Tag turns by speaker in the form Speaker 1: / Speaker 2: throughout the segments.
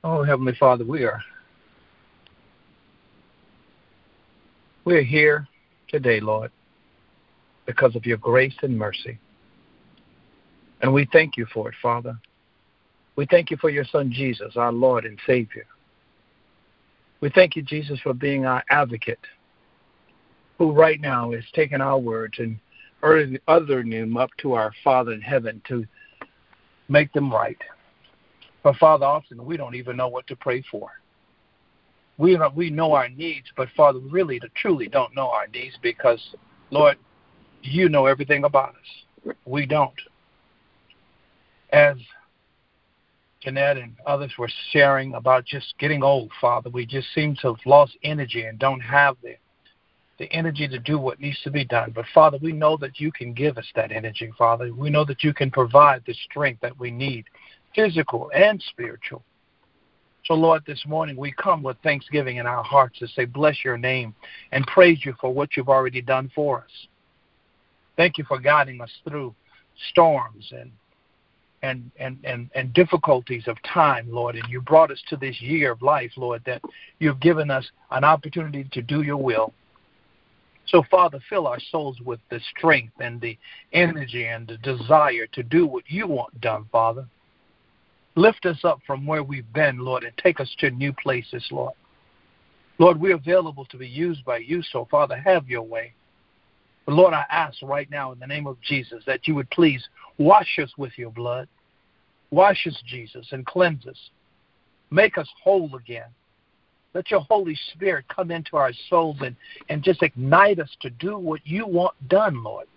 Speaker 1: Oh, Heavenly Father, we're here today, Lord, because of your grace and mercy. And we thank you for it, Father. We thank you for your Son, Jesus, our Lord and Savior. We thank you, Jesus, for being our advocate, who right now is taking our words and uttering them up to our Father in heaven to make them right. But, Father, often we don't even know what to pray for. We know our needs, but, Father, really, truly don't know our needs because, Lord, you know everything about us. We don't. As Jeanette and others were sharing about just getting old, Father, we just seem to have lost energy and don't have the energy to do what needs to be done. But, Father, we know that you can give us that energy, Father. We know that you can provide the strength that we need, physical and spiritual. So, Lord, this morning we come with thanksgiving in our hearts to say, bless your name and praise you for what you've already done for us. Thank you for guiding us through storms and difficulties of time, Lord. And you brought us to this year of life, Lord, that you've given us an opportunity to do your will. So, Father, fill our souls with the strength and the energy and the desire to do what you want done, Father. Lift us up from where we've been, Lord, and take us to new places, Lord. Lord, we're available to be used by you, so, Father, have your way. But, Lord, I ask right now in the name of Jesus that you would please wash us with your blood. Wash us, Jesus, and cleanse us. Make us whole again. Let your Holy Spirit come into our souls and just ignite us to do what you want done, Lord.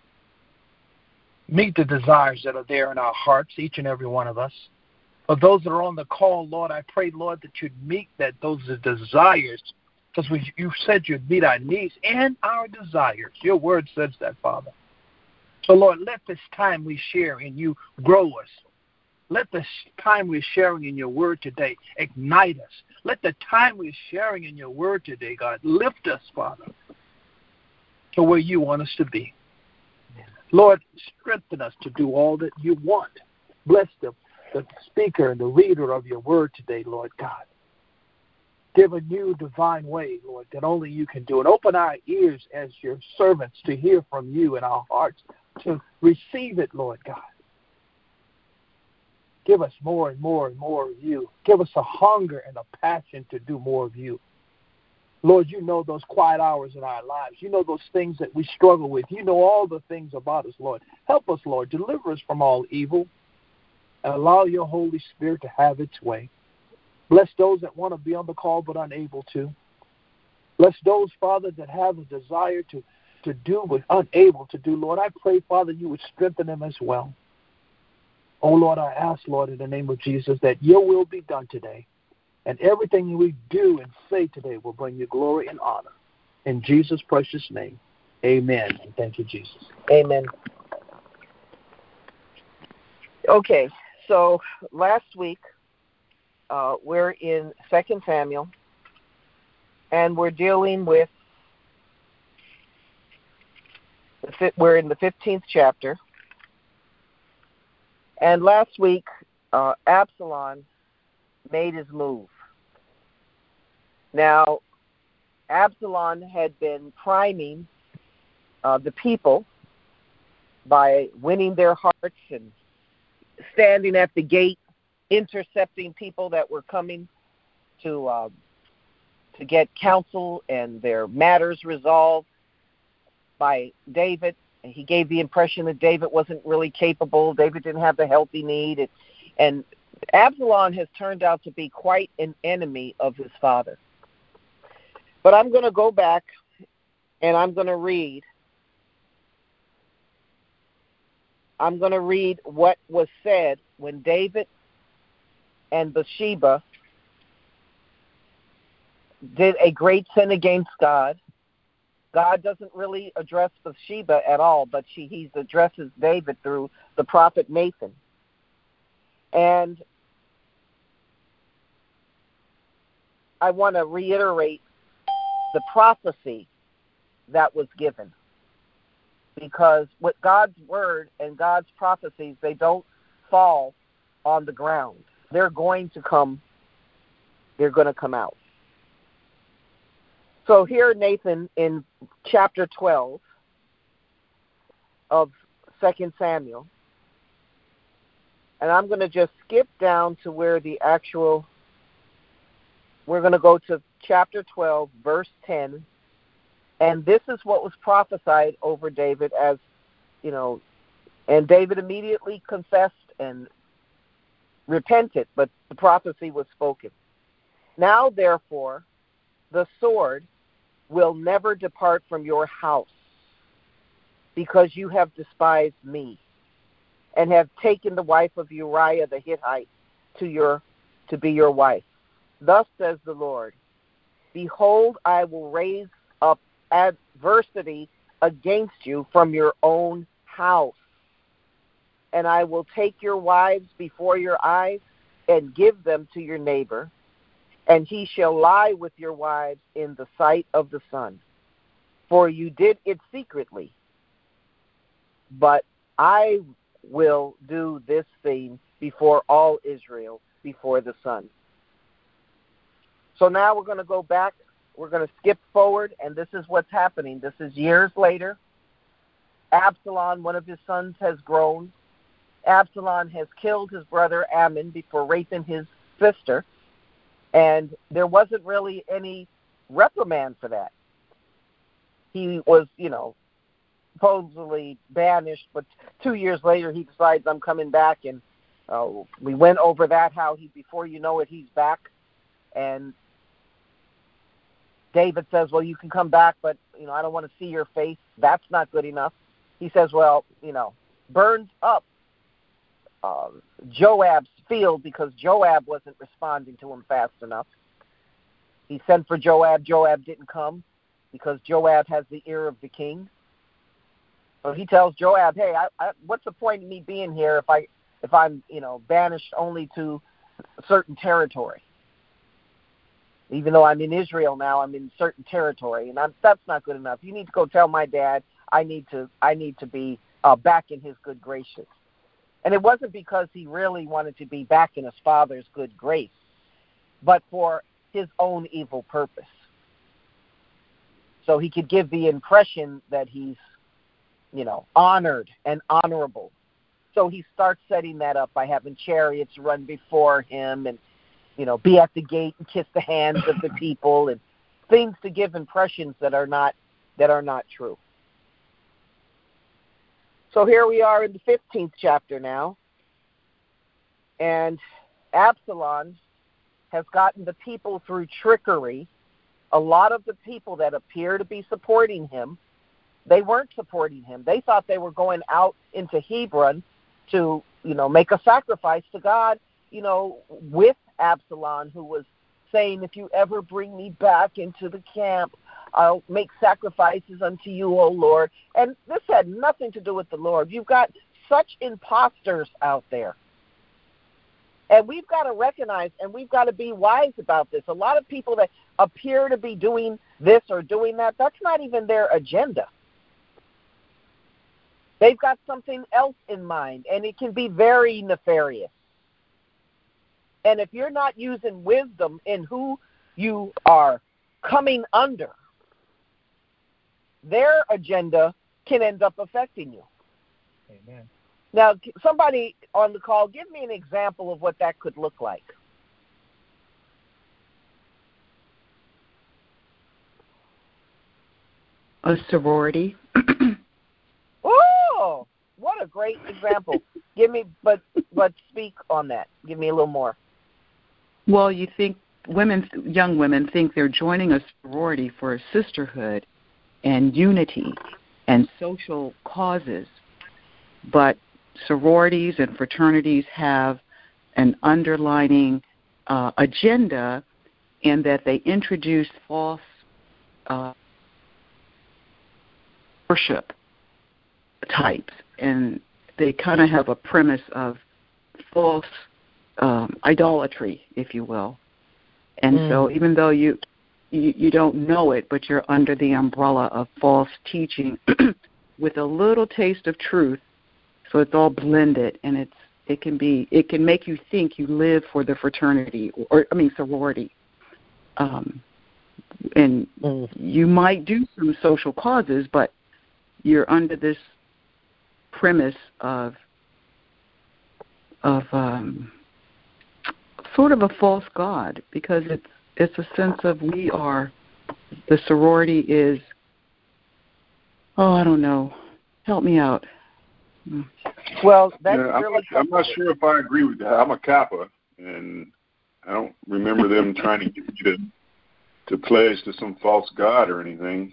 Speaker 1: Meet the desires that are there in our hearts, each and every one of us. For those that are on the call, Lord, I pray, Lord, that you'd meet those desires, because you said you'd meet our needs and our desires. Your word says that, Father. So, Lord, let this time we share in you grow us. Let the time we're sharing in your word today ignite us. Let the time we're sharing in your word today, God, lift us, Father, to where you want us to be. Lord, strengthen us to do all that you want. Bless the speaker and the reader of your word today, Lord God. Give a new divine way, Lord, that only you can do. And open our ears as your servants to hear from you and our hearts to receive it, Lord God. Give us more and more and more of you. Give us a hunger and a passion to do more of you. Lord, you know those quiet hours in our lives. You know those things that we struggle with. You know all the things about us, Lord. Help us, Lord. Deliver us from all evil and allow your Holy Spirit to have its way. Bless those that want to be on the call but unable to. Bless those, Father, that have a desire to do but unable to do. Lord, I pray, Father, you would strengthen them as well. Oh, Lord, I ask, Lord, in the name of Jesus, that your will be done today. And everything we do and say today will bring you glory and honor. In Jesus' precious name, amen. And thank you, Jesus.
Speaker 2: Amen. Okay, so last week we're in 2 Samuel, and we're dealing with, we're in the 15th chapter. And last week, Absalom made his move. Now, Absalom had been priming the people by winning their hearts and standing at the gate, intercepting people that were coming to get counsel and their matters resolved by David. And he gave the impression that David wasn't really capable. David didn't have the help he needed. And Absalom has turned out to be quite an enemy of his father. But I'm going to go back and I'm going to read. I'm going to read what was said when David and Bathsheba did a great sin against God. God doesn't really address Bathsheba at all, but he addresses David through the prophet Nathan. And I want to reiterate the prophecy that was given, because with God's word and God's prophecies, they don't fall on the ground. They're going to come they're going to come out. So here Nathan in chapter 12 of 2 Samuel, and I'm going to just skip down to where we're going to go to chapter 12, verse 10, and this is what was prophesied over David as, and David immediately confessed and repented, but the prophecy was spoken. Now, therefore, the sword will never depart from your house, because you have despised me, and have taken the wife of Uriah the Hittite to be your wife. Thus says the Lord, behold, I will raise up adversity against you from your own house, and I will take your wives before your eyes and give them to your neighbor, and he shall lie with your wives in the sight of the sun. For you did it secretly, but I will do this thing before all Israel, before the sun. So now we're going to go back. We're going to skip forward, and this is what's happening. This is years later. Absalom, one of his sons, has grown. Absalom has killed his brother Ammon before raping his sister, and there wasn't really any reprimand for that. He was, supposedly banished, but 2 years later he decides, I'm coming back, and we went over that, how before you know it, he's back, and David says, well, you can come back, but, I don't want to see your face. That's not good enough. He says, well, burns up Joab's field because Joab wasn't responding to him fast enough. He sent for Joab. Joab didn't come because Joab has the ear of the king. So he tells Joab, hey, what's the point of me being here if I'm banished only to a certain territory? Even though I'm in Israel now, I'm in certain territory, and that's not good enough. You need to go tell my dad I need to be back in his good graces. And it wasn't because he really wanted to be back in his father's good grace, but for his own evil purpose. So he could give the impression that he's, honored and honorable. So he starts setting that up by having chariots run before him and, be at the gate and kiss the hands of the people and things to give impressions that are not true. So here we are in the 15th chapter now, and Absalom has gotten the people through trickery. A lot of the people that appear to be supporting him, they weren't supporting him. They thought they were going out into Hebron to, make a sacrifice to God, with Absalom, who was saying, if you ever bring me back into the camp, I'll make sacrifices unto you, O Lord. And this had nothing to do with the Lord. You've got such imposters out there. And we've got to recognize, and we've got to be wise about this. A lot of people that appear to be doing this or doing that, that's not even their agenda. They've got something else in mind, and it can be very nefarious. And if you're not using wisdom in who you are coming under, their agenda can end up affecting you.
Speaker 1: Amen.
Speaker 2: Now, somebody on the call, give me an example of what that could look like.
Speaker 3: A sorority.
Speaker 2: Oh, what a great example. But speak on that. Give me a little more.
Speaker 3: Well, you think young women think they're joining a sorority for a sisterhood and unity and social causes, but sororities and fraternities have an underlining agenda in that they introduce false worship types, and they kind of have a premise of false idolatry, if you will. And so even though you don't know it, but you're under the umbrella of false teaching with a little taste of truth, so it's all blended, and it can make you think you live for the fraternity, sorority. And you might do some social causes, but you're under this premise of sort of a false god, because it's a sense of the sorority is, I don't know, help me out.
Speaker 2: Well, that's
Speaker 4: I'm not sure if I agree with that. I'm a Kappa, and I don't remember them trying to get me to pledge to some false god or anything.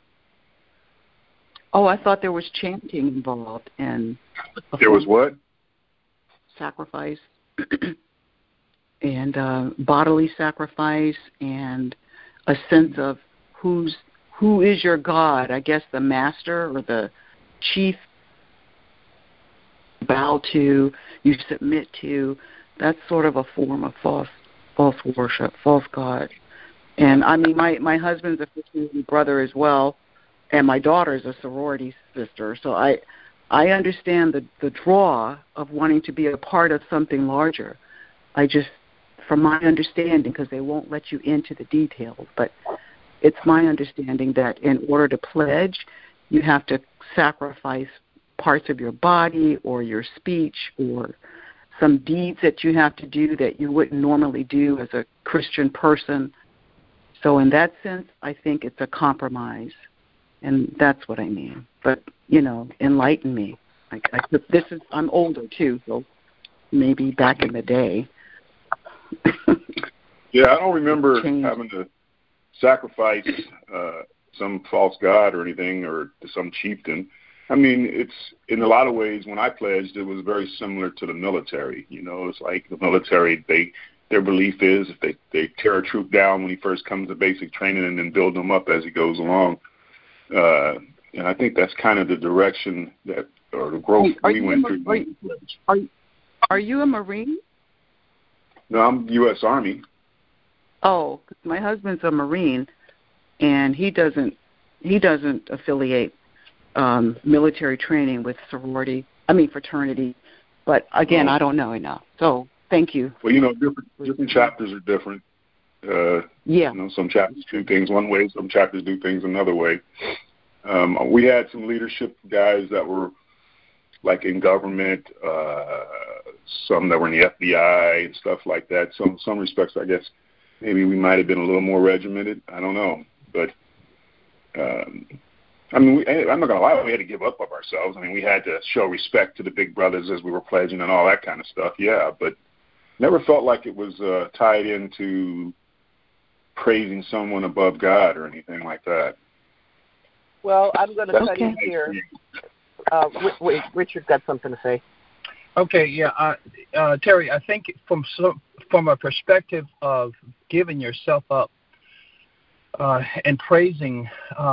Speaker 3: Oh, I thought there was chanting involved, and
Speaker 4: there was what?
Speaker 3: Sacrifice, and bodily sacrifice, and a sense of who is your god. I guess the master or the chief bow to, you submit to. That's sort of a form of false worship, false god. And I mean, my husband's a fraternity brother as well, and my daughter's a sorority sister. So I understand the draw of wanting to be a part of something larger. I just, from my understanding, because they won't let you into the details, but it's my understanding that in order to pledge, you have to sacrifice parts of your body or your speech or some deeds that you have to do that you wouldn't normally do as a Christian person. So in that sense, I think it's a compromise, and that's what I mean. But, enlighten me. I'm older too, so maybe back in the day.
Speaker 4: Yeah, I don't remember having to sacrifice some false god or anything, or to some chieftain. I mean, it's in a lot of ways, when I pledged, it was very similar to the military. It's like the military, their belief is if they tear a troop down when he first comes to basic training and then build them up as he goes along. And I think that's kind of the direction or the growth we went through.
Speaker 3: Are you a Marine?
Speaker 4: No, I'm U.S. Army.
Speaker 3: Oh, my husband's a Marine, and he doesn't affiliate military training with fraternity. But again, I don't know enough. So thank you.
Speaker 4: Well, different chapters are different. Some chapters do things one way, some chapters do things another way. We had some leadership guys that were like in government, some that were in the FBI and stuff like that. So in some respects, I guess maybe we might have been a little more regimented. I don't know. But, I'm not going to lie, we had to give up of ourselves. I mean, we had to show respect to the big brothers as we were pledging and all that kind of stuff, yeah. But never felt like it was tied into praising someone above God or anything like that.
Speaker 2: Well, I'm going to tell you here. Richard got something to say.
Speaker 1: Okay, yeah, Terry, I think from a perspective of giving yourself up and praising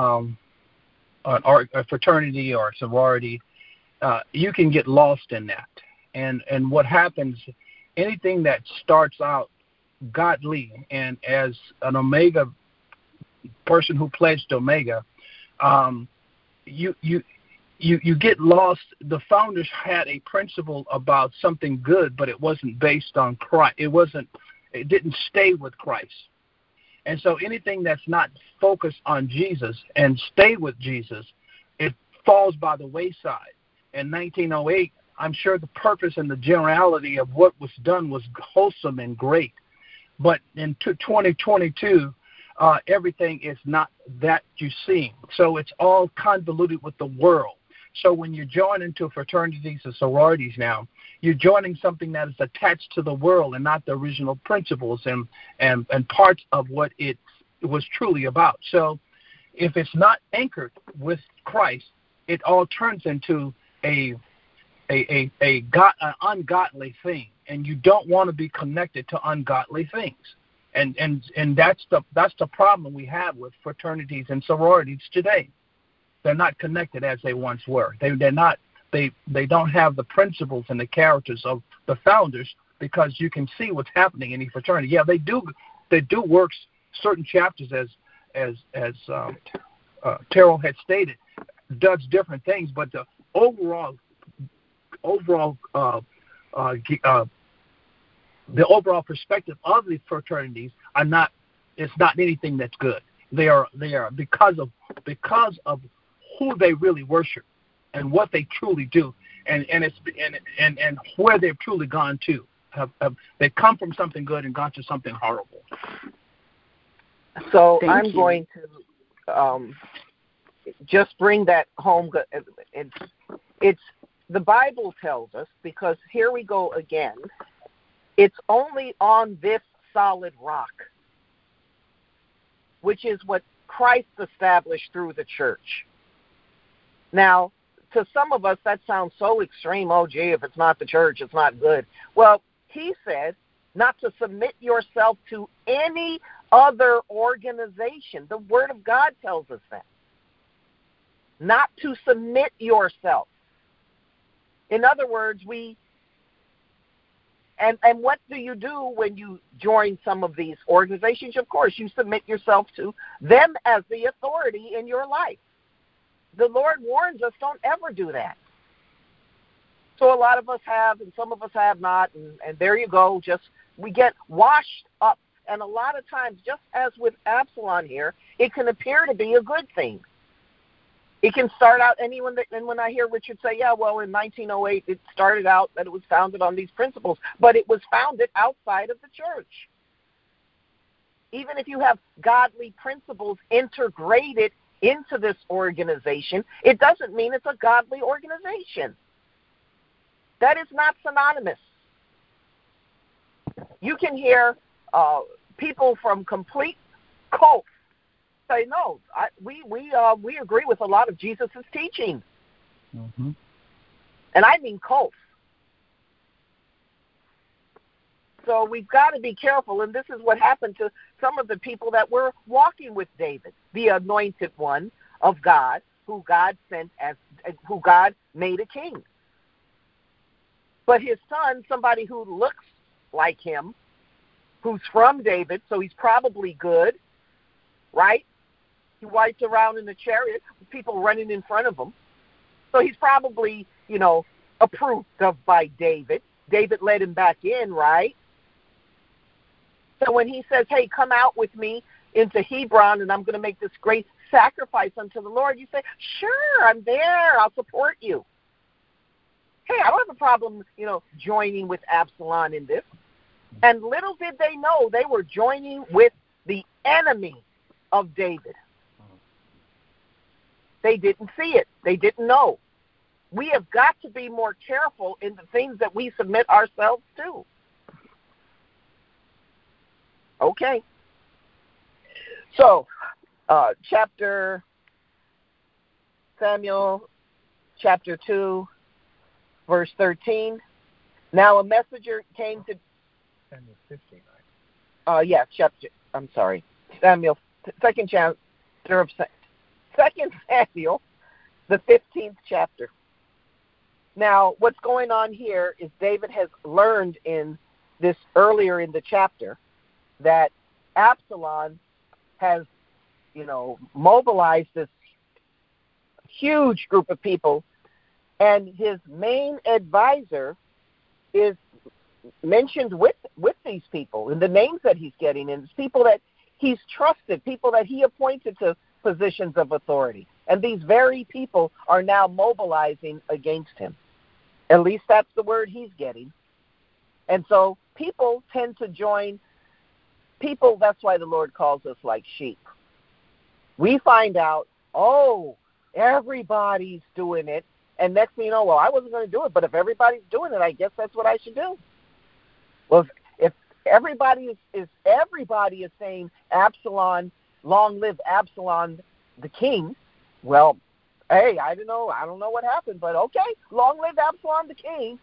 Speaker 1: a fraternity or a sorority, you can get lost in that. And what happens, anything that starts out godly, and as an Omega person who pledged Omega, you get lost. The founders had a principle about something good, but it wasn't based on Christ. It didn't stay with Christ. And so anything that's not focused on Jesus and stay with Jesus, it falls by the wayside. In 1908, I'm sure the purpose and the generality of what was done was wholesome and great. But in 2022, everything is not that you see. So it's all convoluted with the world. So when you join into fraternities and sororities now, you're joining something that is attached to the world and not the original principles and parts of what it was truly about. So if it's not anchored with Christ, it all turns into an ungodly thing, and you don't want to be connected to ungodly things. And that's the problem we have with fraternities and sororities today. They're not connected as they once were. They don't have the principles and the characters of the founders, because you can see what's happening in each fraternity. Yeah, they do work certain chapters as Terrell had stated, does different things, but the overall perspective of the fraternities are not it's not anything that's good. They are because of who they really worship and what they truly do, and where they've truly gone to. They come from something good and gone to something horrible.
Speaker 2: So I'm going to just bring that home. It's the Bible tells us, because here we go again. It's only on this solid rock, which is what Christ established through the church. Now, to some of us, that sounds so extreme. Oh, gee, if it's not the church, it's not good. Well, he said not to submit yourself to any other organization. The Word of God tells us that. Not to submit yourself. In other words, and what do you do when you join some of these organizations? Of course, you submit yourself to them as the authority in your life. The Lord warns us, don't ever do that. So a lot of us have, and some of us have not, and there you go. Just we get washed up. And a lot of times, just as with Absalom here, it can appear to be a good thing. It can start out, and when I hear Richard say, yeah, well, in 1908, it started out that it was founded on these principles, but it was founded outside of the church. Even if you have godly principles integrated into this organization, it doesn't mean it's a godly organization. That is not synonymous. You can hear people from complete cults say, no, we agree with a lot of Jesus' teaching. Mm-hmm. And I mean cults. So we've got to be careful, and this is what happened to some of the people that were walking with David, the anointed one of God, who God made a king. But his son, somebody who looks like him, who's from David, so he's probably good, right? He rides around in a chariot with people running in front of him. So he's probably, approved of by David. David let him back in, right? So when he says, hey, come out with me into Hebron and I'm going to make this great sacrifice unto the Lord, you say, sure, I'm there. I'll support you. Hey, I don't have a problem, joining with Absalom in this. And little did they know they were joining with the enemy of David. They didn't see it. They didn't know. We have got to be more careful in the things that we submit ourselves to. Okay. So, Samuel chapter 2, verse 13. Now a messenger came to
Speaker 1: Samuel 15, right?
Speaker 2: Samuel, second Samuel, the 15th chapter. Now, what's going on here is David has learned in this earlier in the chapter that Absalom has, mobilized this huge group of people, and his main advisor is mentioned with these people, and the names that he's getting, and it's people that he's trusted, people that he appointed to positions of authority. And these very people are now mobilizing against him. At least that's the word he's getting. And so people tend to join people. That's why the Lord calls us like sheep. We find out, everybody's doing it. And next thing you know, I wasn't going to do it, but if everybody's doing it, I guess that's what I should do. Well, if everybody is saying Absalom, long live Absalom the king, well, hey, I don't know what happened, but okay, long live Absalom the king.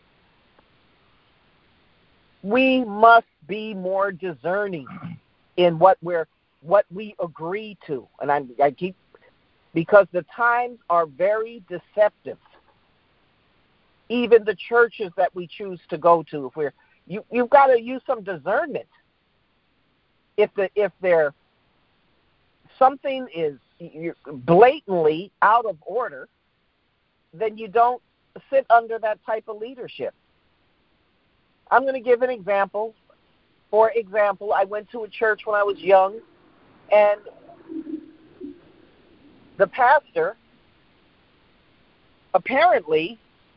Speaker 2: We must be more discerning in what we agree to. And I keep, because the times are very deceptive. Even the churches that we choose to go to, you've got to use some discernment. If there something is blatantly out of order, then you don't sit under that type of leadership. I'm going to give an example. For example, I went to a church when I was young, And the pastor apparently,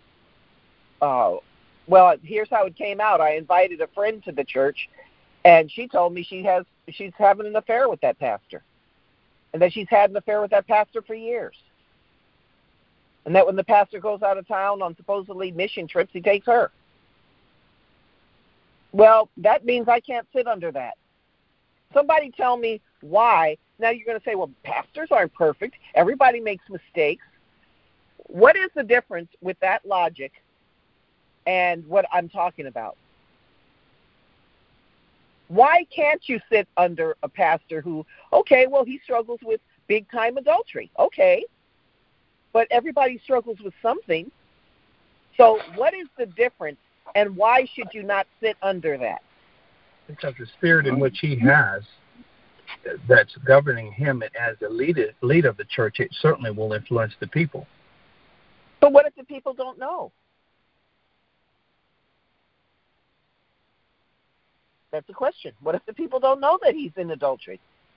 Speaker 2: well, here's how it came out. I invited a friend to the church, and she told me she's having an affair with that pastor, and that she's had an affair with that pastor for years. And that when the pastor goes out of town on supposedly mission trips, he takes her. Well, that means I can't sit under that. Somebody tell me why. Now you're going to say, well, pastors aren't perfect. Everybody makes mistakes. What is the difference with that logic and what I'm talking about? Why can't you sit under a pastor who, okay, well, he struggles with big-time adultery. Okay, but everybody struggles with something. So what is the difference, and why should you not sit under that?
Speaker 1: Because the spirit in which he has that's governing him as the leader of the church, it certainly will influence the people.
Speaker 2: But what if the people don't know? That's the question. What if the people don't know that he's in adultery?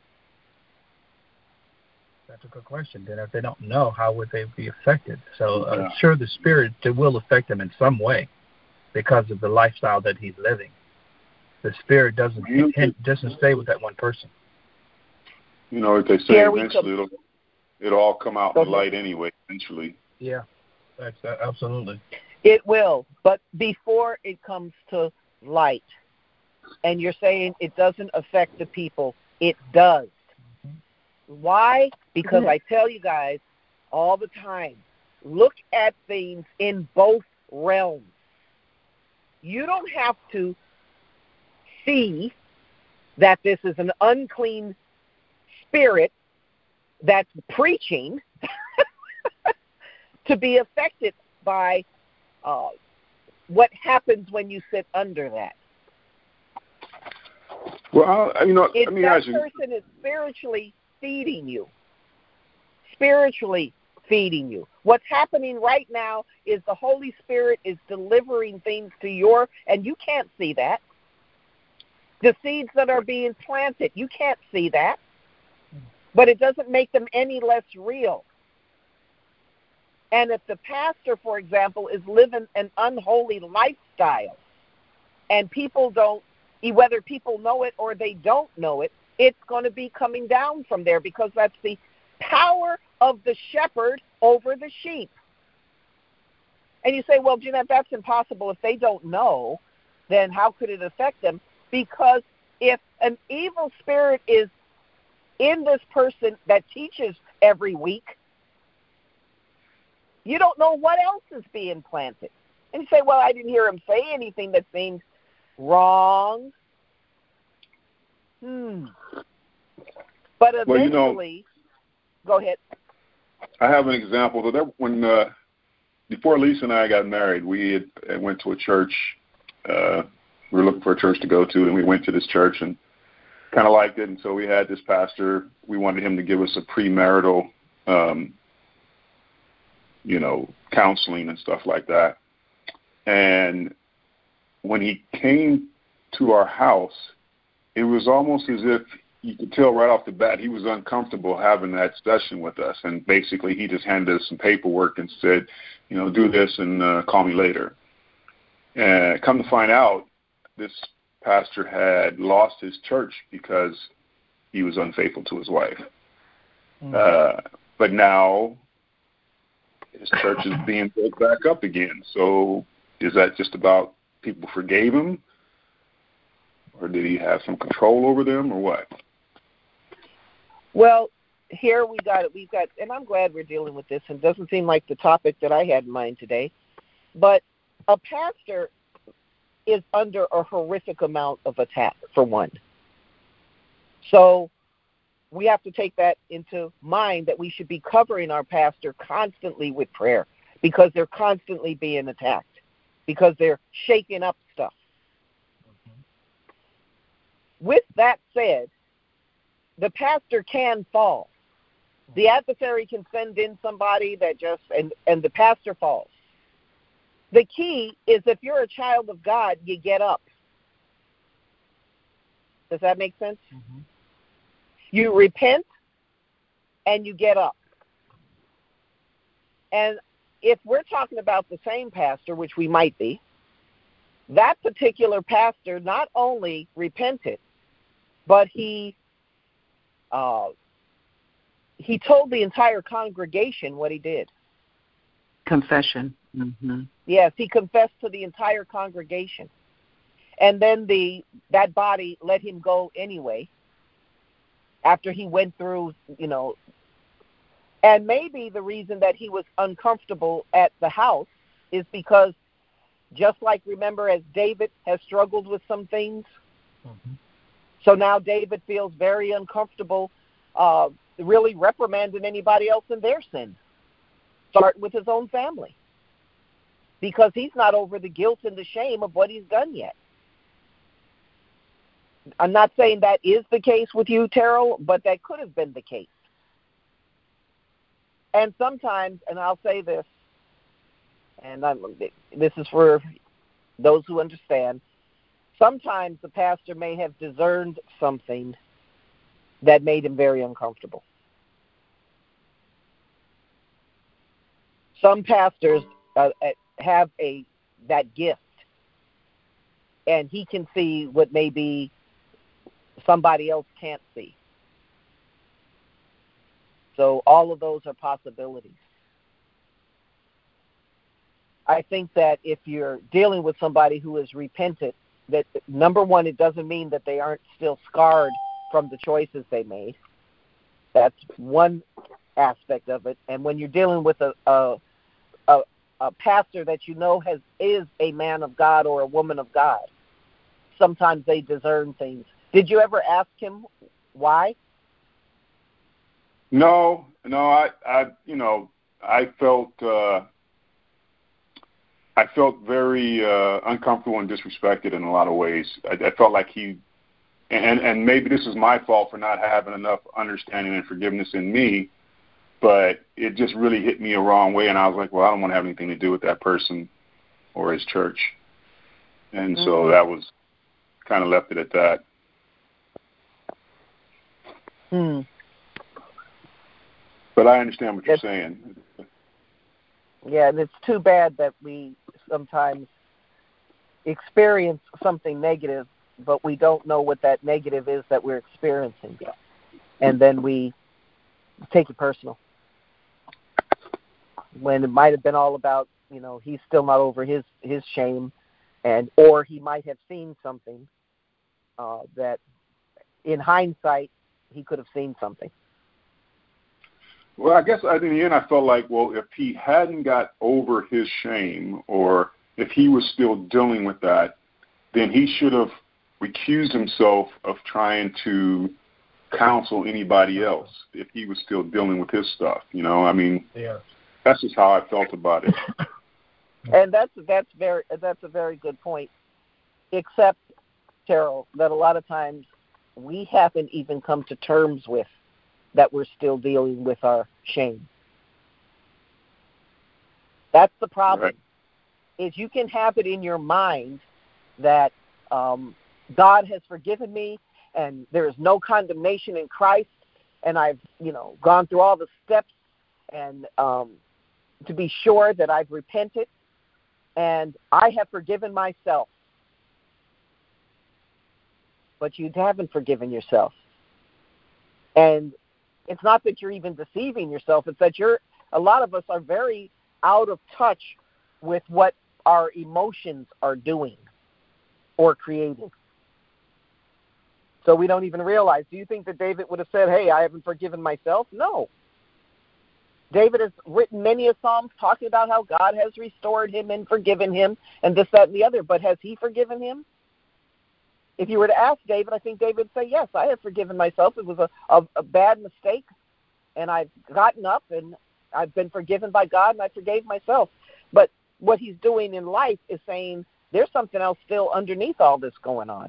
Speaker 1: That's a good question. Then if they don't know, how would they be affected? So sure, the spirit will affect them in some way because of the lifestyle that he's living. The spirit doesn't stay with that one person.
Speaker 4: You know what they say, eventually it'll all come out in the light anyway, eventually.
Speaker 1: Yeah, that's absolutely.
Speaker 2: It will, but before it comes to light, and you're saying it doesn't affect the people, it does. Why? Because I tell you guys all the time, look at things in both realms. You don't have to see that this is an unclean spirit that's preaching to be affected by what happens when you sit under that.
Speaker 4: Well, let me ask you.
Speaker 2: That person is spiritually feeding you. What's happening right now is the Holy Spirit is delivering things to and you can't see that. The seeds that are being planted, you can't see that. But it doesn't make them any less real. And if the pastor, for example, is living an unholy lifestyle, and people don't, whether people know it or they don't know it, it's going to be coming down from there because that's the power of the shepherd over the sheep. And you say, well, Jeanette, that's impossible. If they don't know, then how could it affect them? Because if an evil spirit is in this person that teaches every week, you don't know what else is being planted. And you say, well, I didn't hear him say anything that seemed wrong. But eventually, go ahead.
Speaker 4: I have an example. When before Lisa and I got married, we went to a church. We were looking for a church to go to, and we went to this church and kind of liked it. And so we had this pastor. We wanted him to give us a premarital, counseling and stuff like that. And when he came to our house, it was almost as if you could tell right off the bat he was uncomfortable having that session with us. And basically he just handed us some paperwork and said, do this and call me later. And come to find out, this pastor had lost his church because he was unfaithful to his wife. But now his church is being built back up again. So is that just about people forgave him? Or did he have some control over them, or what?
Speaker 2: Well, here we've got, and I'm glad we're dealing with this, and it doesn't seem like the topic that I had in mind today, but a pastor is under a horrific amount of attack, for one. So we have to take that into mind, that we should be covering our pastor constantly with prayer, because they're constantly being attacked, because they're shaking up stuff. With that said, the pastor can fall. The adversary can send in somebody that and the pastor falls. The key is, if you're a child of God, you get up. Does that make sense? You repent and you get up. And if we're talking about the same pastor, which we might be, that particular pastor not only repented, but he told the entire congregation what he did.
Speaker 3: Confession. Mm-hmm.
Speaker 2: Yes, he confessed to the entire congregation. And then that body let him go anyway after he went through, and maybe the reason that he was uncomfortable at the house is because, just like, remember, as David has struggled with some things, so now David feels very uncomfortable really reprimanding anybody else in their sins. Start with his own family, because he's not over the guilt and the shame of what he's done yet. I'm not saying that is the case with you, Terrell, but that could have been the case. And sometimes, and I'll say this, and this is for those who understand, sometimes the pastor may have discerned something that made him very uncomfortable. Some pastors have that gift, and he can see what maybe somebody else can't see. So all of those are possibilities. I think that if you're dealing with somebody who has repented, that, number one, it doesn't mean that they aren't still scarred from the choices they made. That's one aspect of it. And when you're dealing with a pastor that is a man of God or a woman of God, sometimes they discern things. Did you ever ask him why?
Speaker 4: No. I felt very uncomfortable and disrespected in a lot of ways. I felt like and maybe this is my fault for not having enough understanding and forgiveness in me, but it just really hit me a wrong way, and I was like, well, I don't want to have anything to do with that person or his church. And so that was kind of left it at that. But I understand what you're saying.
Speaker 2: Yeah, and it's too bad that we sometimes experience something negative, but we don't know what that negative is that we're experiencing. And then we take it personal. When it might have been all about, he's still not over his shame, or he might have seen something that in hindsight he could have seen something.
Speaker 4: Well, I guess in the end I felt like, well, if he hadn't got over his shame, or if he was still dealing with that, then he should have recused himself of trying to counsel anybody else if he was still dealing with his stuff. That's just how I felt about it.
Speaker 2: And that's a very good point. Except, Terrell, that a lot of times we haven't even come to terms with that we're still dealing with our shame. That's the problem.
Speaker 4: Right.
Speaker 2: Is you can have it in your mind that God has forgiven me and there is no condemnation in Christ, and I've gone through all the steps and to be sure that I've repented and I have forgiven myself. But you haven't forgiven yourself. And it's not that you're even deceiving yourself. It's that a lot of us are very out of touch with what our emotions are doing or creating. So we don't even realize. Do you think that David would have said, hey, I haven't forgiven myself? No. David has written many a psalm talking about how God has restored him and forgiven him and this, that, and the other. But has he forgiven him? If you were to ask David, I think David would say, yes, I have forgiven myself. It was a bad mistake, and I've gotten up, and I've been forgiven by God, and I forgave myself. But what he's doing in life is saying there's something else still underneath all this going on.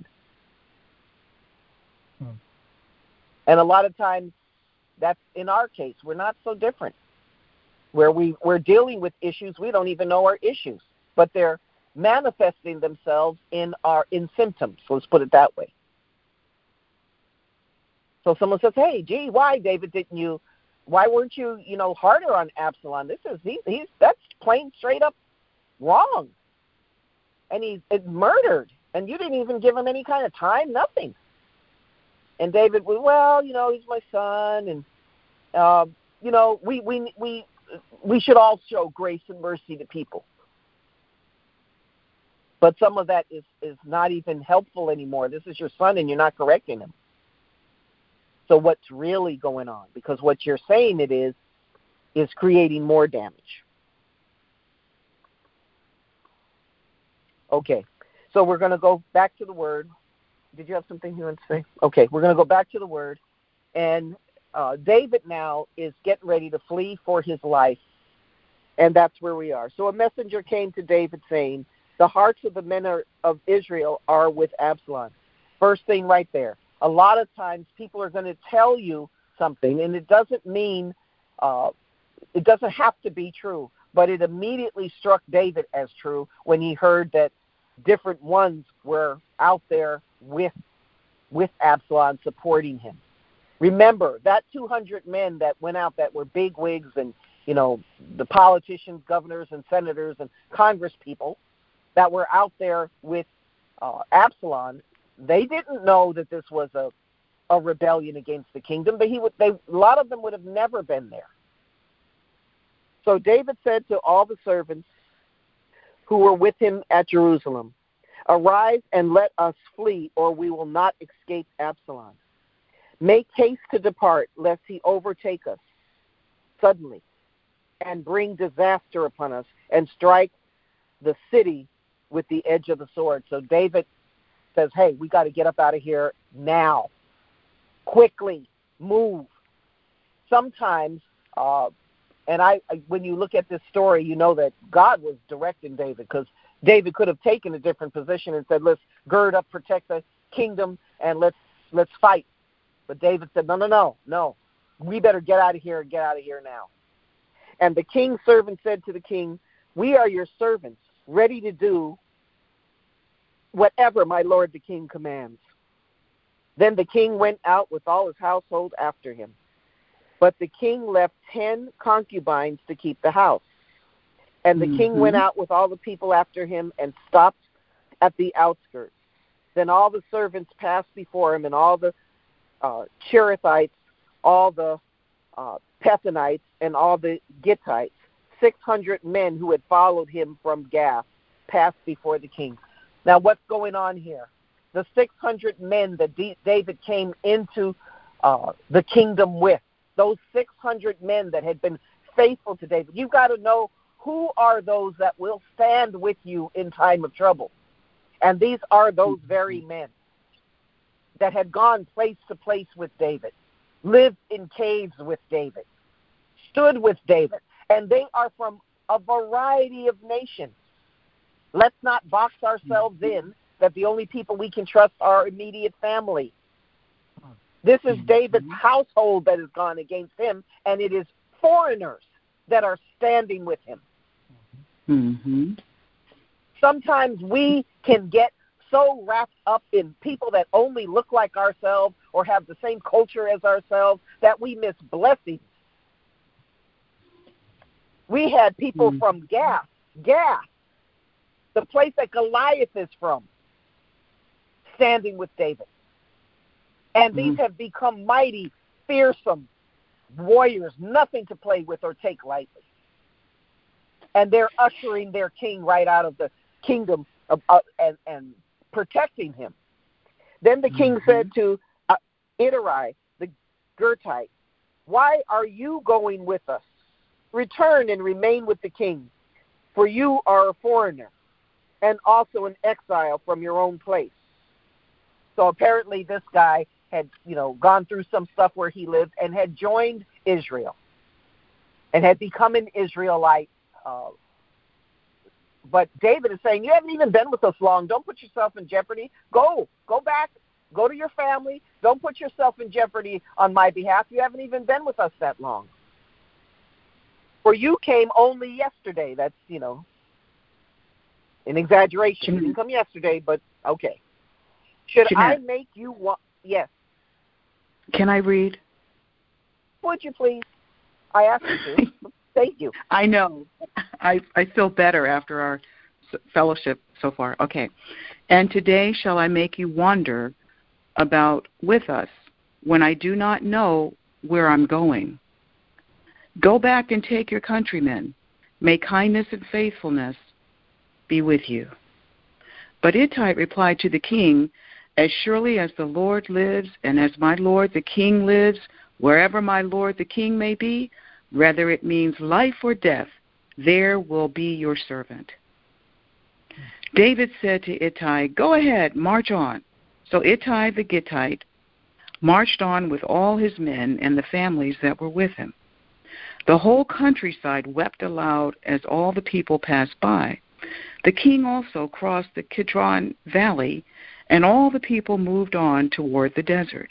Speaker 2: And a lot of times, that's in our case. We're not so different. Where we're dealing with issues, we don't even know our issues, but they're manifesting themselves in symptoms. Let's put it that way. So someone says, hey, gee, why, David, why weren't you, harder on Absalom? That's plain straight up wrong. And he's murdered, and you didn't even give him any kind of time, nothing. And David was, well, he's my son, and we should all show grace and mercy to people. But some of that is not even helpful anymore. This is your son, and you're not correcting him. So what's really going on? Because what you're saying it is creating more damage. Okay, so we're going to go back to the Word. Did you have something you want to say? Okay, we're going to go back to the Word. And David now is getting ready to flee for his life. And that's where we are. So a messenger came to David saying, the hearts of the men of Israel are with Absalom. First thing right there. A lot of times people are going to tell you something, and it doesn't mean, it doesn't have to be true, but it immediately struck David as true when he heard that different ones were out there with Absalom supporting him. Remember, that 200 men that went out that were bigwigs and, the politicians, governors, and senators and Congress people that were out there with Absalom, they didn't know that this was a rebellion against the kingdom. But a lot of them would have never been there. So David said to all the servants who were with him at Jerusalem, arise and let us flee, or we will not escape Absalom. Make haste to depart, lest he overtake us suddenly and bring disaster upon us and strike the city with the edge of the sword. So David says, hey, we got to get up out of here now. Quickly, move. Sometimes, when you look at this story, you know that God was directing David, because David could have taken a different position and said, let's gird up, protect the kingdom, and let's fight. But David said, no. We better get out of here and get out of here now. And the king's servant said to the king, we are your servants, ready to do whatever my lord the king commands. Then the king went out with all his household after him. But the king left 10 concubines to keep the house. And the king went out with all the people after him and stopped at the outskirts. Then all the servants passed before him, and all the Cherethites, all the Pethonites, and all the Gittites, 600 men who had followed him from Gath, passed before the king. Now, what's going on here? The 600 men that David came into the kingdom with, those 600 men that had been faithful to David, you've got to know who are those that will stand with you in time of trouble. And these are those very men that had gone place to place with David, lived in caves with David, stood with David, and they are from a variety of nations. Let's not box ourselves in that the only people we can trust are our immediate family. This is David's household that has gone against him, and it is foreigners that are standing with him.
Speaker 3: Mm-hmm.
Speaker 2: Sometimes we can get so wrapped up in people that only look like ourselves or have the same culture as ourselves that we miss blessings. We had people from Gath, the place that Goliath is from, standing with David. And these have become mighty, fearsome warriors, nothing to play with or take lightly. And they're ushering their king right out of the kingdom and protecting him. Then the king said to Ittai, the Gittite, why are you going with us? Return and remain with the king, for you are a foreigner and also an exile from your own place. So apparently this guy had, gone through some stuff where he lived and had joined Israel and had become an Israelite. But David is saying, you haven't even been with us long. Don't put yourself in jeopardy. Go back. Go to your family. Don't put yourself in jeopardy on my behalf. You haven't even been with us that long. For you came only yesterday. That's, an exaggeration. You didn't come yesterday, but okay. Should I make you want? Yes.
Speaker 3: Can I read?
Speaker 2: Would you please? I asked you to. Thank you.
Speaker 3: I know. I feel better after our fellowship so far. Okay. And today shall I make you wander about with us when I do not know where I'm going. Go back and take your countrymen. May kindness and faithfulness be with you. But Ittai replied to the king, as surely as the Lord lives, and as my lord the king lives, wherever my lord the king may be, whether it means life or death, there will be your servant. David said to Ittai, go ahead, march on. So Ittai the Gittite marched on with all his men and the families that were with him. The whole countryside wept aloud as all the people passed by. The king also crossed the Kidron Valley, and all the people moved on toward the desert.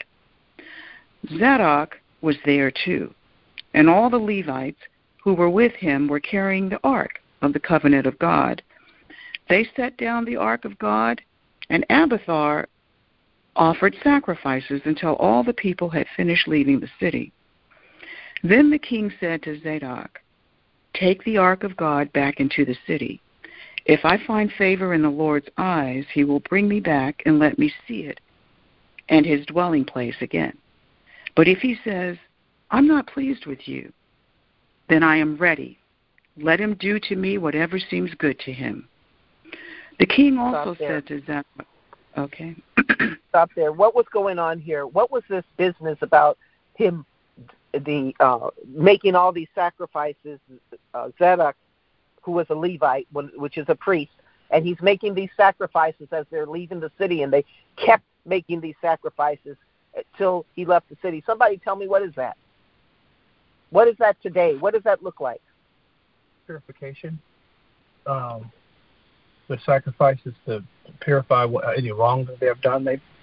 Speaker 3: Zadok was there too, and all the Levites who were with him were carrying the ark of the covenant of God. They set down the ark of God, and Abiathar offered sacrifices until all the people had finished leaving the city. Then the king said to Zadok, take the ark of God back into the city. If I find favor in the Lord's eyes, he will bring me back and let me see it and his dwelling place again. But if he says, I'm not pleased with you, then I am ready. Let him do to me whatever seems good to him. The king also said to Zadok, okay.
Speaker 2: Stop there. What was going on here? What was this business about him making all these sacrifices? Zadok, who was a Levite, which is a priest, and he's making these sacrifices as they're leaving the city, and they kept making these sacrifices until he left the city. Somebody tell me, what is that? What is that today? What does that look like?
Speaker 1: Purification. With sacrifices to purify any wrong that they have done.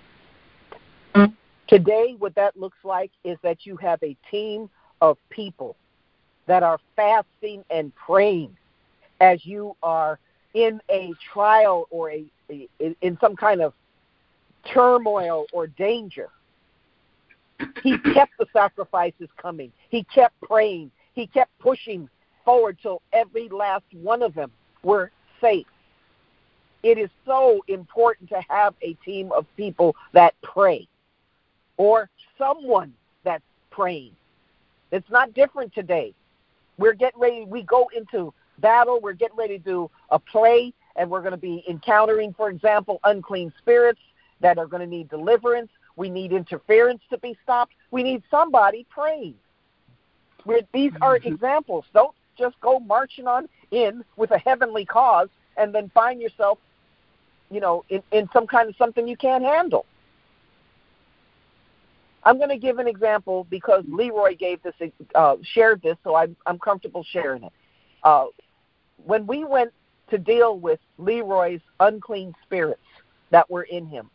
Speaker 2: Today, what that looks like is that you have a team of people that are fasting and praying as you are in a trial or in some kind of turmoil or danger. He kept the sacrifices coming. He kept praying. He kept pushing forward till every last one of them were safe. It is so important to have a team of people that pray or someone that's praying. It's not different today. We're getting ready. We go into battle. We're getting ready to do a play, and we're going to be encountering, for example, unclean spirits that are going to need deliverance. We need interference to be stopped. We need somebody praying. These are examples. Don't just go marching on in with a heavenly cause and then find yourself, in some kind of something you can't handle. I'm going to give an example because Leroy shared this, so I'm comfortable sharing it. When we went to deal with Leroy's unclean spirits that were in him,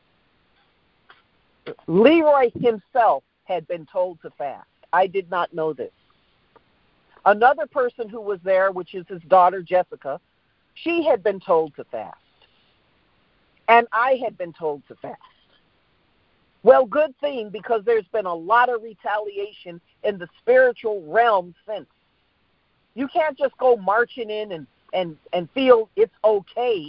Speaker 2: Leroy himself had been told to fast. I did not know this. Another person who was there, which is his daughter Jessica, she had been told to fast. And I had been told to fast. Well, good thing, because there's been a lot of retaliation in the spiritual realm since. You can't just go marching in and feel it's okay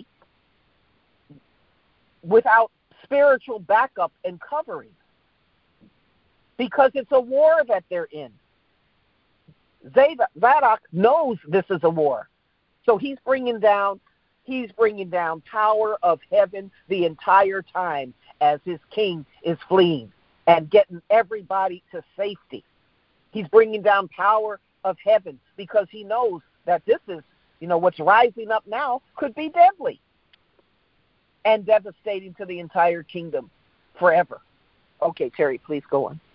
Speaker 2: without spiritual backup and covering, because it's a war that they're in. Zadok knows this is a war, so he's bringing down power of heaven the entire time as his king is fleeing and getting everybody to safety. He's bringing down power of heaven because he knows that this is, what's rising up now could be deadly and devastating to the entire kingdom forever. Okay, Terry, please go on.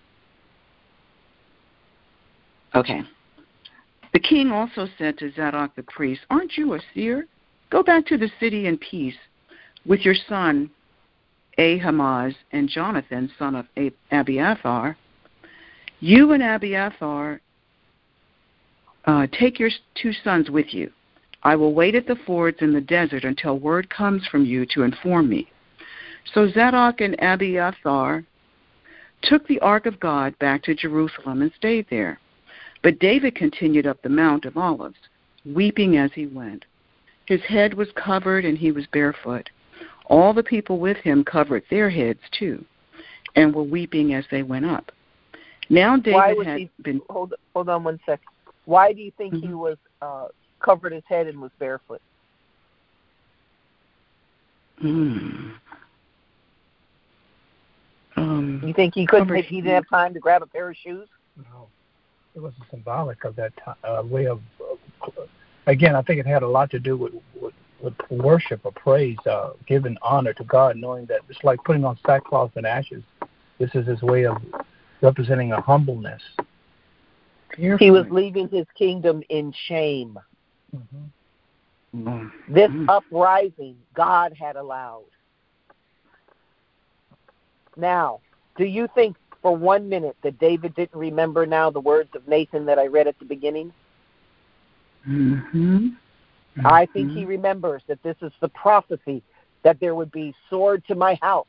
Speaker 3: Okay. The king also said to Zadok the priest, aren't you a seer? Go back to the city in peace with your son Ahimaaz and Jonathan, son of Abiathar. You and Abiathar take your 2 sons with you. I will wait at the fords in the desert until word comes from you to inform me. So Zadok and Abiathar took the ark of God back to Jerusalem and stayed there. But David continued up the Mount of Olives, weeping as he went. His head was covered and he was barefoot. All the people with him covered their heads too, and were weeping as they went up. Now David had been...
Speaker 2: Hold on 1 second. Why do you think he was covered his head and was barefoot?
Speaker 3: You
Speaker 2: think he couldn't? He didn't have time to grab a pair of shoes?
Speaker 1: No, it was symbolic of that way of. Again, I think it had a lot to do with worship or praise, giving honor to God, knowing that it's like putting on sackcloth and ashes. This is his way of representing a humbleness.
Speaker 2: He was leaving his kingdom in shame. This uprising God had allowed. Now, do you think for 1 minute that David didn't remember now the words of Nathan that I read at the beginning? I think he remembers that this is the prophecy that there would be sword to my house,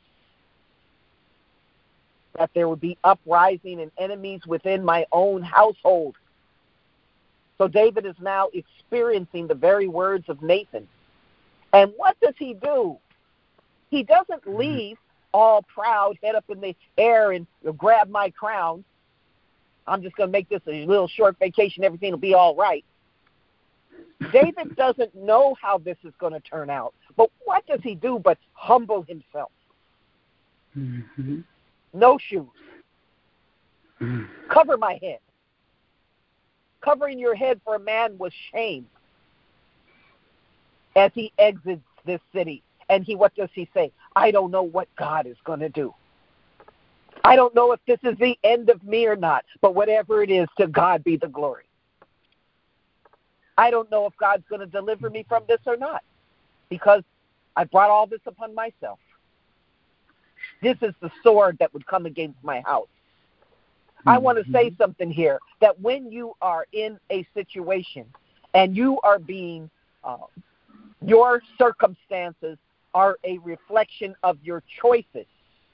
Speaker 2: that there would be uprising and enemies within my own household. So David is now experiencing the very words of Nathan. And what does he do? He doesn't leave all proud, head up in the air, and grab my crown. I'm just going to make this a little short vacation. Everything will be all right. David doesn't know how this is going to turn out. But what does he do but humble himself? No shoes. Cover my head. Covering your head for a man was shame. As he exits this city, and what does he say? I don't know what God is going to do. I don't know if this is the end of me or not, but whatever it is, to God be the glory. I don't know if God's going to deliver me from this or not, because I brought all this upon myself. This is the sword that would come against my house. I want to say something here, that when you are in a situation and you are being, your circumstances are a reflection of your choices,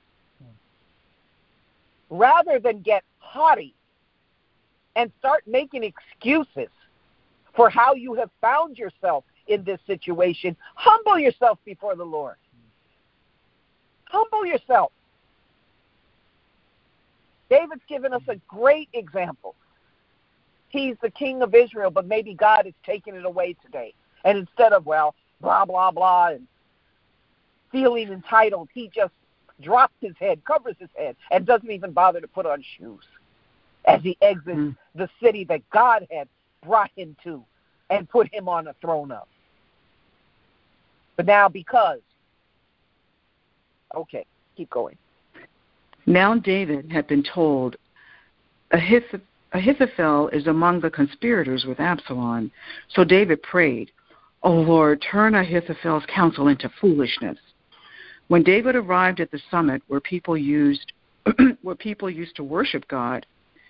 Speaker 2: rather than get haughty and start making excuses for how you have found yourself in this situation, humble yourself before the Lord. Humble yourself. David's given us a great example. He's the king of Israel, but maybe God has taken it away today. And instead of, blah, blah, blah, and feeling entitled, he just drops his head, covers his head, and doesn't even bother to put on shoes as he exits the city that God had brought him to and put him on a throne of. But now okay, keep going.
Speaker 3: Now David had been told, Ahithophel is among the conspirators with Absalom. So David prayed, O Lord, turn Ahithophel's counsel into foolishness. When David arrived at the summit where people used to worship God,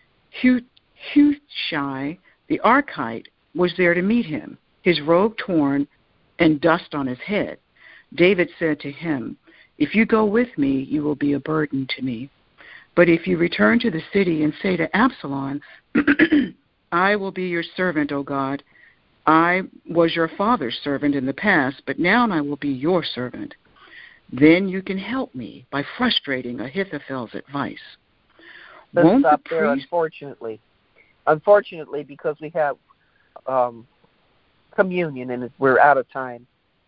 Speaker 3: Hushai the Archite was there to meet him, his robe torn and dust on his head. David said to him, If you go with me, you will be a burden to me. But if you return to the city and say to Absalom, I will be your servant, O God. I was your father's servant in the past, but now I will be your servant. Then you can help me by frustrating Ahithophel's advice.
Speaker 2: Let's stop there, unfortunately. Unfortunately, because we have communion and we're out of time.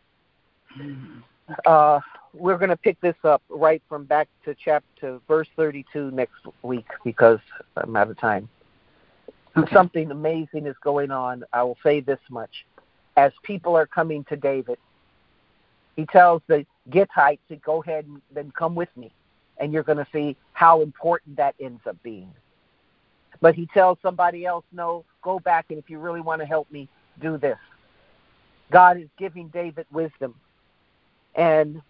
Speaker 2: We're going to pick this up right from back to verse 32 next week because I'm out of time. Okay. Something amazing is going on. I will say this much. As people are coming to David, he tells the Gittites to go ahead and then come with me, and you're going to see how important that ends up being. But he tells somebody else, no, go back, and if you really want to help me, do this. God is giving David wisdom. And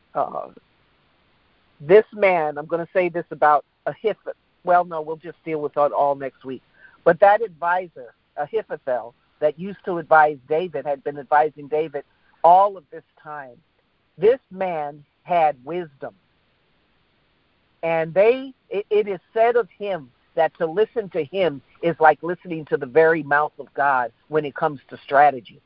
Speaker 2: this man, I'm going to say this about Ahithophel. Well, no, we'll just deal with that all next week. But that advisor, Ahithophel, that used to advise David, had been advising David all of this time. This man had wisdom. And it is said of him that to listen to him is like listening to the very mouth of God when it comes to strategy.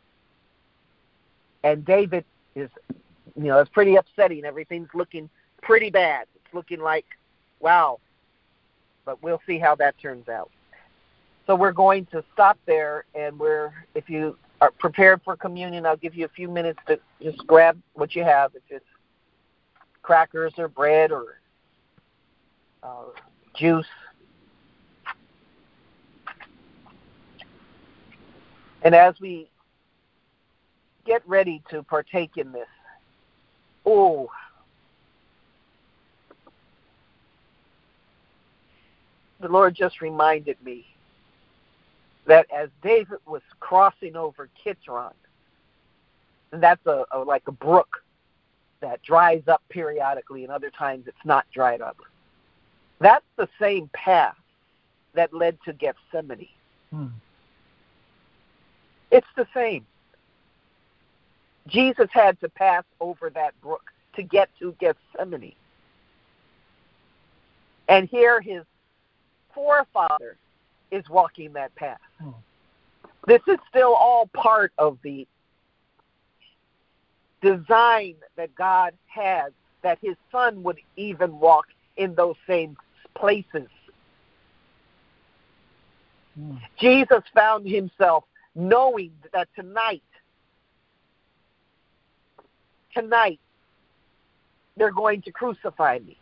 Speaker 2: And David is, it's pretty upsetting. Everything's looking pretty bad. It's looking like, wow. But we'll see how that turns out. So we're going to stop there, and if you are prepared for communion, I'll give you a few minutes to just grab what you have. If it's crackers or bread or juice. And as we get ready to partake in this, the Lord just reminded me that as David was crossing over Kidron, and that's like a brook that dries up periodically, and other times it's not dried up. That's the same path that led to Gethsemane. It's the same. Jesus had to pass over that brook to get to Gethsemane. And here his forefather is walking that path. This is still all part of the design that God has, that his son would even walk in those same places. Jesus found himself knowing that tonight they're going to crucify me.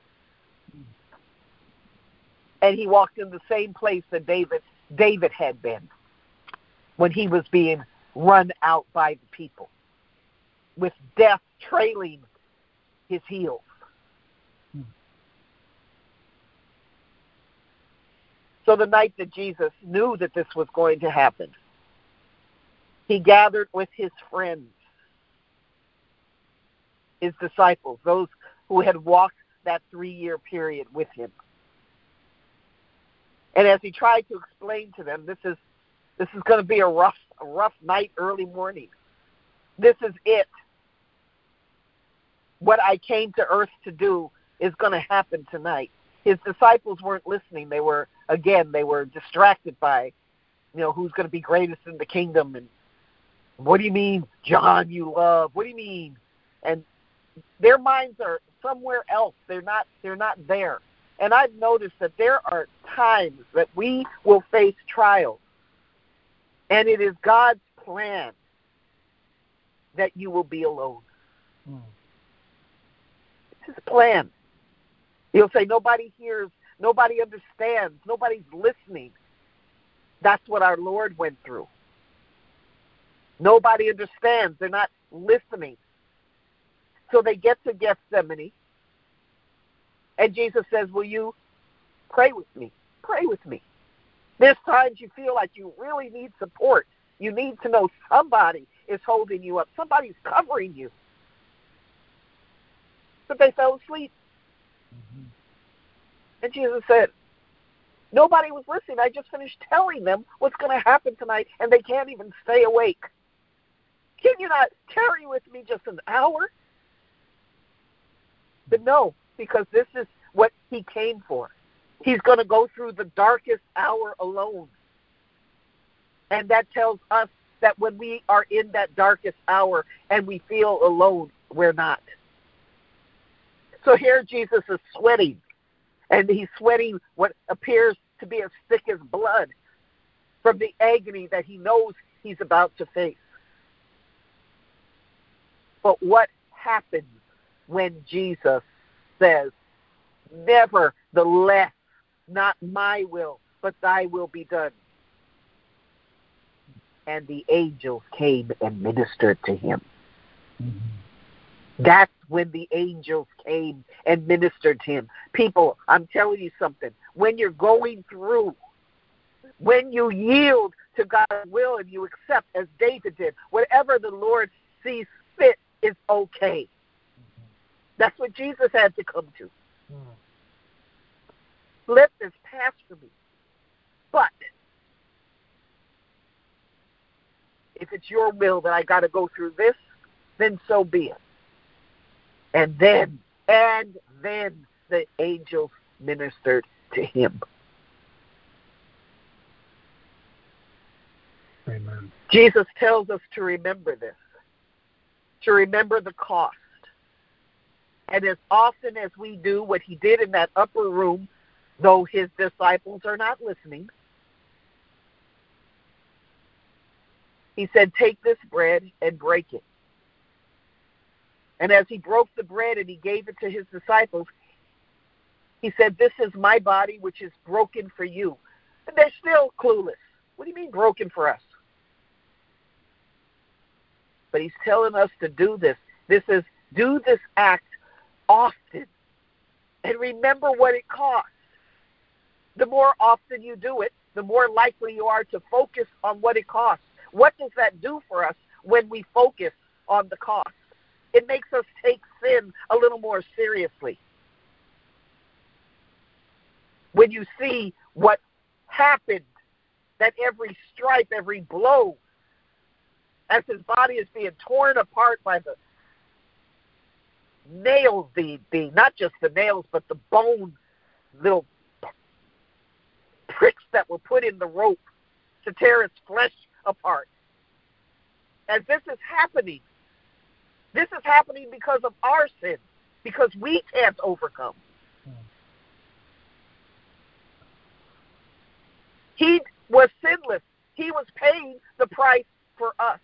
Speaker 2: And he walked in the same place that David had been when he was being run out by the people, with death trailing his heels. So the night that Jesus knew that this was going to happen, he gathered with his friends, his disciples, those who had walked that 3-year period with him. And as he tried to explain to them, this is going to be a rough night, early morning. This is it. What I came to earth to do is going to happen tonight. His disciples weren't listening. They were distracted by, who's going to be greatest in the kingdom, and what do you mean, John, you love? What do you mean? And their minds are somewhere else. They're not there. And I've noticed that there are times that we will face trials, and it is God's plan that you will be alone. It's his plan. He'll say, nobody hears, nobody understands, nobody's listening. That's what our Lord went through. Nobody understands. They're not listening. So they get to Gethsemane, and Jesus says, will you pray with me? Pray with me. There's times you feel like you really need support. You need to know somebody is holding you up. Somebody's covering you. But they fell asleep. And Jesus said, nobody was listening. I just finished telling them what's going to happen tonight, and they can't even stay awake. Can you not tarry with me just an hour? But no, because this is what he came for. He's going to go through the darkest hour alone. And that tells us that when we are in that darkest hour and we feel alone, we're not. So here Jesus is sweating, and he's sweating what appears to be as thick as blood from the agony that he knows he's about to face. But what happens when Jesus says, nevertheless, not my will, but thy will be done? And the angels came and ministered to him. That's when the angels came and ministered to him. People, I'm telling you something. When you're going through, when you yield to God's will and you accept, as David did, whatever the Lord sees fit is okay. That's what Jesus had to come to. Let this pass for me. But if it's your will that I got to go through this, then so be it. And then the angels ministered to him.
Speaker 1: Amen.
Speaker 2: Jesus tells us to remember this, to remember the cost. And as often as we do what he did in that upper room, though his disciples are not listening, he said, take this bread and break it. And as he broke the bread and he gave it to his disciples, he said, this is my body which is broken for you. And they're still clueless. What do you mean broken for us? But he's telling us to do this. This is, do this act often. And remember what it costs. The more often you do it, the more likely you are to focus on what it costs. What does that do for us when we focus on the cost? It makes us take sin a little more seriously. When you see what happened, that every stripe, every blow, as his body is being torn apart by the nails, the not just the nails, but the bone, little pricks that were put in the rope to tear its flesh apart. As this is happening because of our sin, because we can't overcome. He was sinless. He was paying the price for us.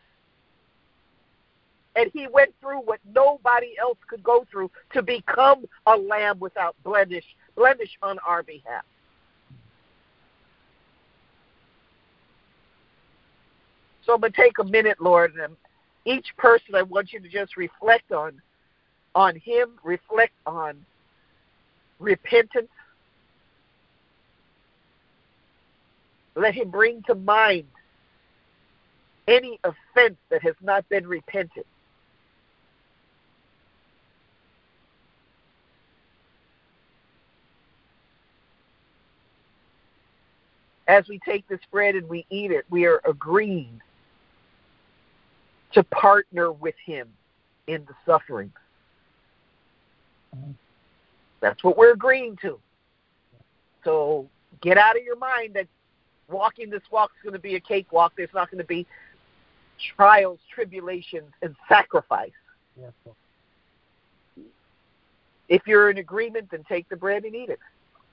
Speaker 2: And he went through what nobody else could go through to become a lamb without blemish on our behalf. So I'm going to take a minute, Lord, and each person I want you to just reflect on him, reflect on repentance. Let him bring to mind any offense that has not been repented. As we take this bread and we eat it, we are agreeing to partner with him in the suffering. That's what we're agreeing to. So get out of your mind that walking this walk is going to be a cakewalk. There's not going to be trials, tribulations, and sacrifice.
Speaker 1: Yes, sir.
Speaker 2: If you're in agreement, then take the bread and eat it.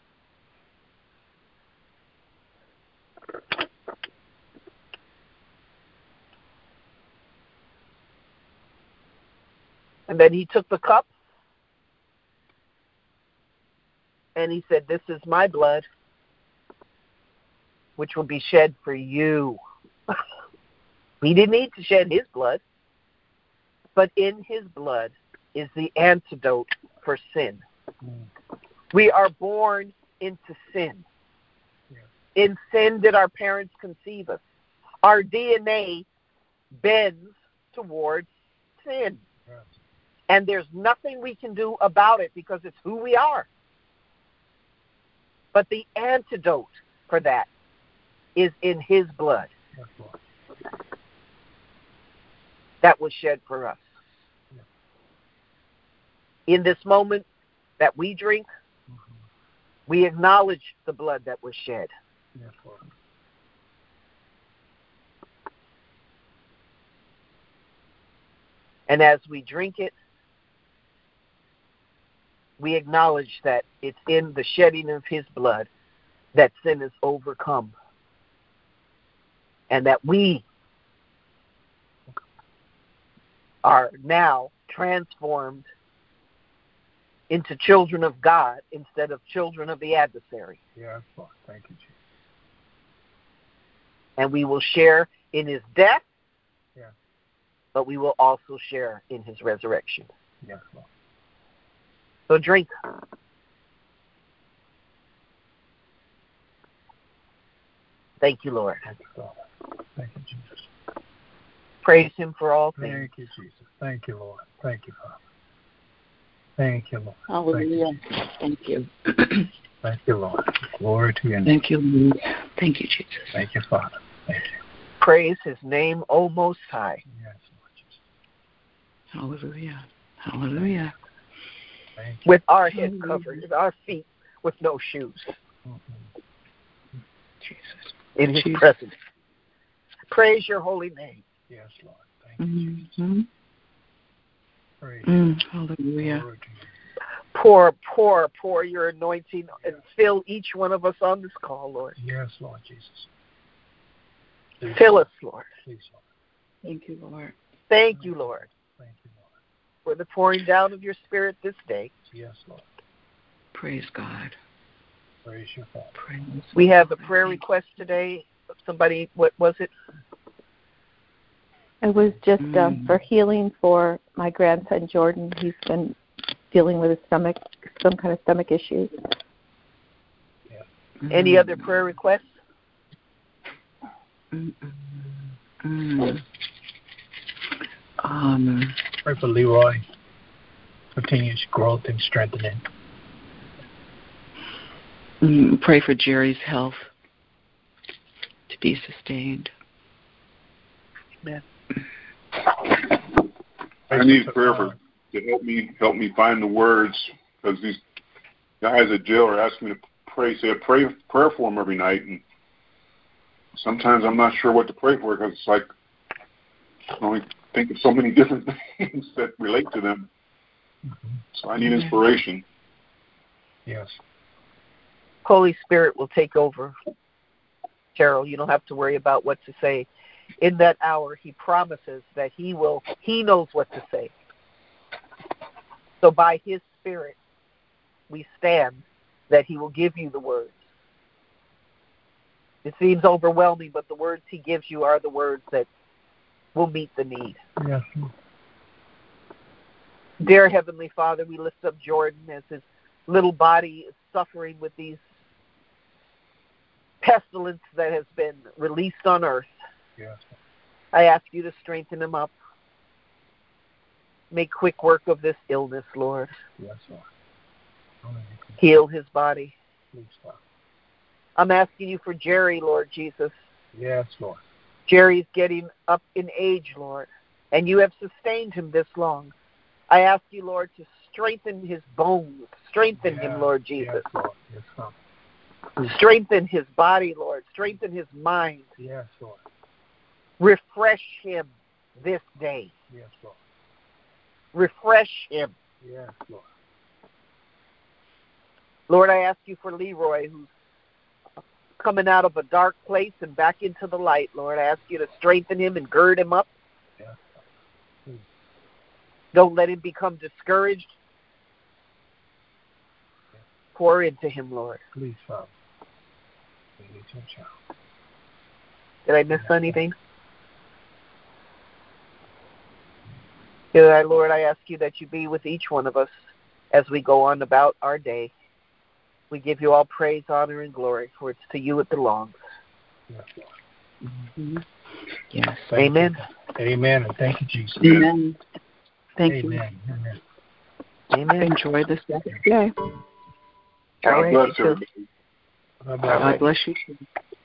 Speaker 2: And then he took the cup and he said, this is my blood, which will be shed for you. He didn't need to shed his blood, but in his blood is the antidote for sin. We are born into sin. In sin did our parents conceive us. Our DNA bends towards sin. And there's nothing we can do about it because it's who we are. But the antidote for that is in his blood that was shed for us. In this moment that we drink, we acknowledge the blood that was shed. And as we drink it, we acknowledge that it's in the shedding of his blood that sin is overcome. And that we are now transformed into children of God instead of children of the adversary.
Speaker 1: Yes, Lord. Thank you, Jesus.
Speaker 2: And we will share in his death,
Speaker 1: yeah,
Speaker 2: but we will also share in his resurrection.
Speaker 1: Yes, Lord.
Speaker 2: So drink. Thank you, Lord.
Speaker 1: Thank you, Father. Thank you, Jesus.
Speaker 2: Praise him for all things.
Speaker 1: Thank you, Jesus. Thank you, Lord. Thank you, Father. Thank you, Lord.
Speaker 3: Hallelujah. Thank you.
Speaker 1: Thank you, Lord. Glory to your name.
Speaker 3: Thank you, Lord. Thank you, Jesus.
Speaker 1: Thank you, Father. Thank you.
Speaker 2: Praise his name, O Most High.
Speaker 1: Yes, Lord Jesus.
Speaker 3: Hallelujah. Hallelujah.
Speaker 2: with our head covered, with our feet with no shoes.
Speaker 3: Jesus.
Speaker 2: In his presence. Praise your holy name.
Speaker 1: Yes, Lord. Thank you, Jesus. Praise
Speaker 3: Hallelujah.
Speaker 2: Pour your anointing and fill each one of us on this call, Lord.
Speaker 1: Yes, Lord Jesus. Please,
Speaker 2: fill us, Lord.
Speaker 1: Please, Lord.
Speaker 3: Thank you, Lord.
Speaker 2: Thank you, Lord.
Speaker 1: Thank you, Lord.
Speaker 2: For the pouring down of your Spirit this day.
Speaker 1: Yes, Lord.
Speaker 3: Praise God.
Speaker 1: Praise your Father.
Speaker 2: We have a prayer request today. Somebody, what was it?
Speaker 5: It was just for healing for my grandson Jordan. He's been dealing with his stomach, some kind of stomach issues.
Speaker 2: Yeah. Any other prayer requests?
Speaker 1: Pray for Leroy. Continuous growth and strengthening.
Speaker 3: Pray for Jerry's health to be sustained.
Speaker 2: Amen.
Speaker 4: I need prayer to help me find the words, because these guys at jail are asking me to pray. Say a prayer for them every night, and sometimes I'm not sure what to pray for, because it's like I can only think of so many different things that relate to them. So I need inspiration.
Speaker 1: Yes.
Speaker 2: Holy Spirit will take over. Carol, you don't have to worry about what to say. In that hour, he promises that he knows what to say. So by his Spirit, we stand that he will give you the words. It seems overwhelming, but the words he gives you are the words that will meet the need.
Speaker 1: Yes.
Speaker 2: Dear Heavenly Father, we lift up Jordan as his little body is suffering with these pestilence that has been released on earth.
Speaker 1: Yes.
Speaker 2: I ask you to strengthen him up. Make quick work of this illness, Lord.
Speaker 1: Yes, Lord.
Speaker 2: Heal his body.
Speaker 1: Please, Father.
Speaker 2: I'm asking you for Jerry, Lord Jesus.
Speaker 1: Yes, Lord.
Speaker 2: Jerry's getting up in age, Lord, and you have sustained him this long. I ask you, Lord, to strengthen his bones. Strengthen him, Lord Jesus.
Speaker 1: Yes, Lord. Yes, Father.
Speaker 2: Strengthen his body, Lord. Strengthen his mind.
Speaker 1: Yes, Lord.
Speaker 2: Refresh him this day.
Speaker 1: Yes, Lord.
Speaker 2: Refresh him.
Speaker 1: Yes, Lord.
Speaker 2: Lord, I ask you for Leroy, who's coming out of a dark place and back into the light, Lord. I ask you to strengthen him and gird him up.
Speaker 1: Yes.
Speaker 2: Don't let him become discouraged. Pour into him, Lord.
Speaker 1: Please, Father.
Speaker 2: Did I miss anything? Dear Lord, I ask you that you be with each one of us as we go on about our day. We give you all praise, honor, and glory, for it's to you it belongs.
Speaker 1: Yes, Lord.
Speaker 3: Mm-hmm. Yes.
Speaker 2: Amen.
Speaker 1: Amen, and thank you, Jesus.
Speaker 3: Amen. Thank you.
Speaker 1: Amen. Amen.
Speaker 2: Amen.
Speaker 3: Enjoy this day.
Speaker 4: God bless everybody.
Speaker 3: God bless you too.